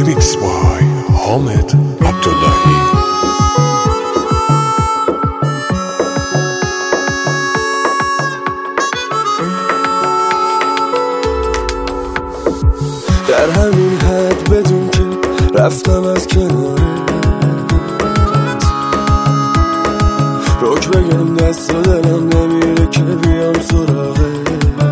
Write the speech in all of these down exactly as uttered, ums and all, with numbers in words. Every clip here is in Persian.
Remix by حامد عبداللهی. در همین حد بدون که رفتم از کنارت، روک بگم دست و دلم نمیره که بیام سراغت.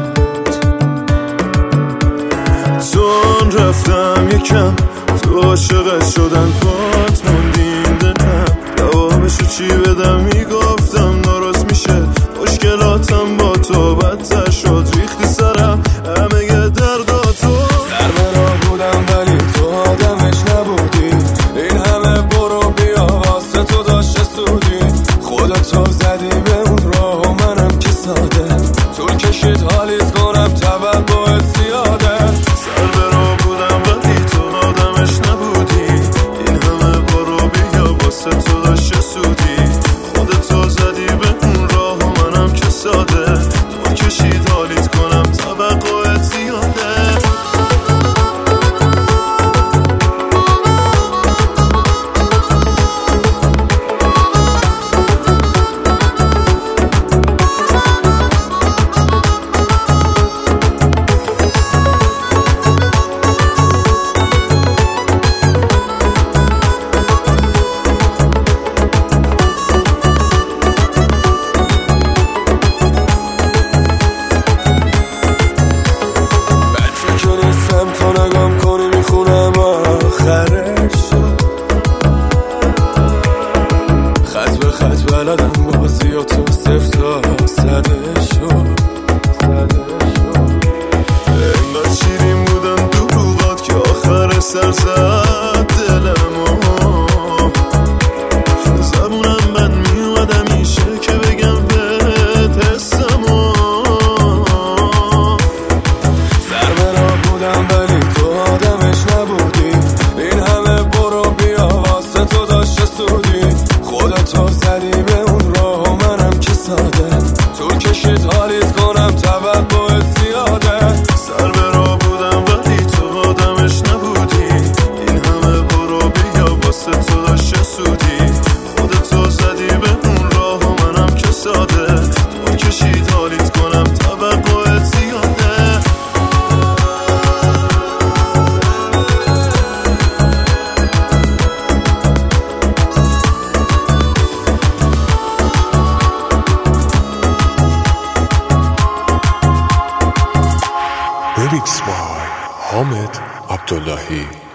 چون رفتم یکم تو عاشقت شدن پات موندیم دلم، جوابشو چی بدم میگفتم درست میشه مشکلاتم با تو بدتر شد، ریختی سرم همه درداتو. سر به راه بودم ولی تو آدمش نبودی، این همه برو بیا واسه تو داشته سودی، خودتو زدی به اون راه و منم که ساده طول کشید حالیت کنم توقعت زیاده. سر به راه بودم ولی تو آدمش نبودی، این همه برو بیا واسه تو داشته سودی، خودتو زدی به اون راه و منم که ساده طول کشید حالیت کنم توقعت زیاده. تو نگام کنی میخونم آخرش شد، خط به خط بلدم بازی و تو صفت تا صده شد. انگار شیرین بودن دروغات که آخر سر زد دلمو، زبونم بد میومد میشه که بگم بهت حسمو. سر به راه بودم ولی تو آدمش نبودی، این همه برو بیا واسه تو داشته سودی، خودتو زدی به اون راه و منم که ساده طول کشید حالیت کنم توقعت زیاده. سر به راه بودم ولی تو آدمش نبودی، این همه برو بیا واسه تو داشته سودی، خودتو زدی به اون راه و منم که ساده طول کشید حالیت کنم توقعت زیاده. Remix by حامد عبداللهی.